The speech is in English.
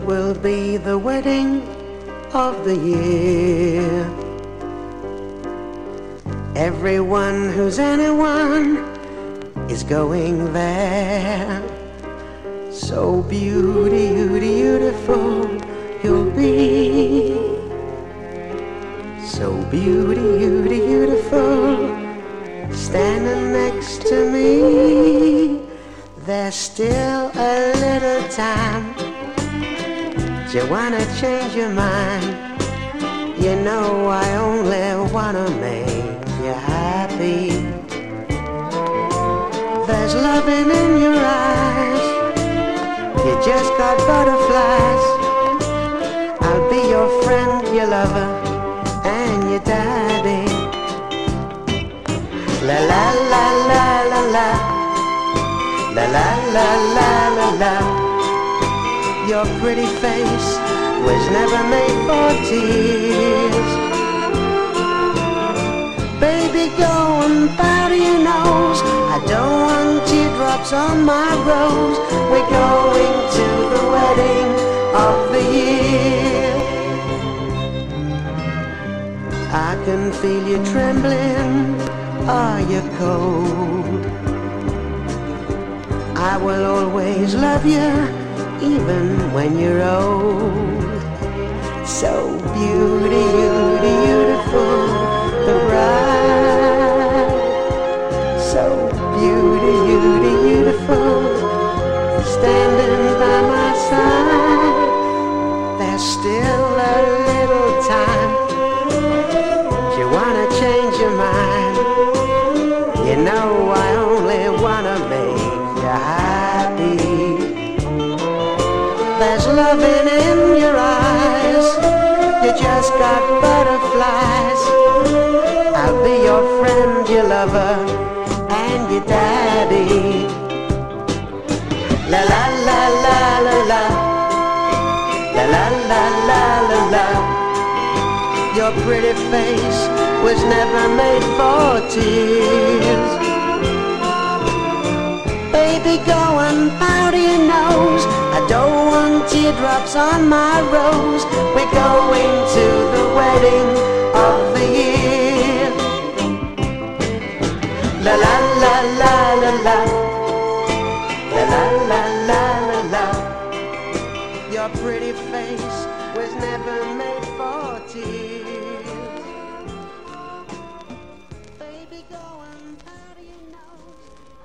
will be the wedding of the year. Everyone who's anyone is going there. So beautiful you'll be. So beautiful, standing next to me. There's still a little time. Do you wanna change your mind? You know I only wanna make you happy. There's loving in your eyes. You just got butterflies. I'll be your friend, your lover, and your daddy. La la la la la la. La la la la la la. Your pretty face was never made for tears. Baby, go and powder your nose. I don't want teardrops on my rose. We're going to the wedding of the year. I can feel you trembling. Are you cold? I will always love you, even when you're old. So beautiful, the bride. So beautiful, standing by my side. There's still a little time. Do you wanna change your mind? You know I only wanna make you happy. There's loving in your eyes. You just got butterflies. I'll be your friend, your lover, and your daddy. La la la la la la. La la la la la la. Your pretty face was never made for tears. Baby, go and powder your nose. I don't want teardrops on my rose. We're going to the wedding of the year. La la la la la la. La la la la la la. Your pretty face was never made for tears. Baby, go and